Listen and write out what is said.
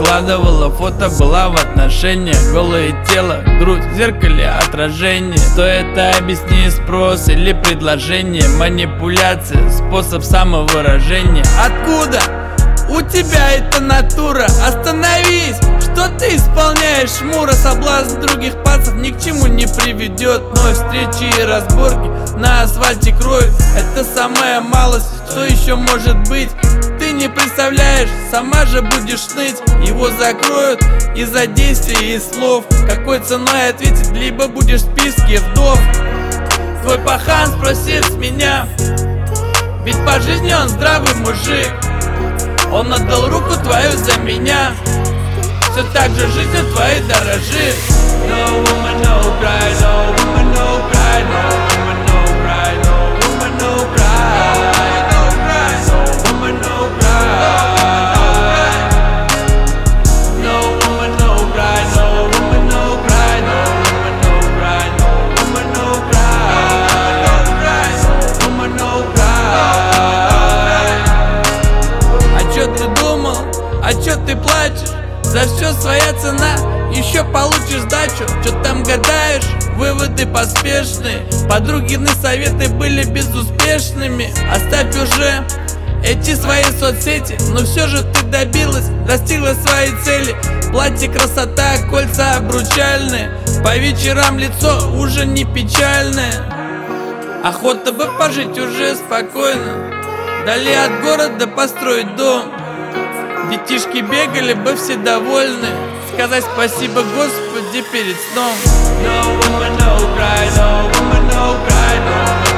выкладывала фото, была в отношениях. Голое тело, грудь в зеркале отражение. То это объясни, спрос или предложение. Манипуляция, способ самовыражения. Откуда у тебя эта натура? Остановись! Что ты исполняешь, Мура? Соблазн других пацев ни к чему не приведет. Но встречи и разборки на асфальте кровь — это самая малость, что еще может быть. Ты не представляешь, сама же будешь ныть. Его закроют из-за действий и слов. Какой ценой ответить, либо будешь в списке вдов. Твой пахан спросит с меня, ведь по жизни он здравый мужик. Он отдал руку твою за меня, все так же жизнью твоей дорожит. No woman, no cry, no woman, no cry, no woman, no cry, no woman, no cry, no cry, no woman, no cry. No woman, no cry, no woman, no cry, no woman, no cry, no woman, no cry, no cry, no woman, no cry. А чё ты думал? А чё ты плачешь? За все своя цена, еще получишь сдачу. Чё там гадаешь? Выводы поспешные. Подругины советы были безуспешными. Оставь уже эти свои соцсети. Но все же ты добилась, достигла своей цели. Платье красота, кольца обручальные. По вечерам лицо уже не печальное. Охота бы пожить уже спокойно, вдали от города построить дом. Детишки бегали бы все довольны, сказать спасибо Господи перед сном. No woman, no cry, no woman, no cry, no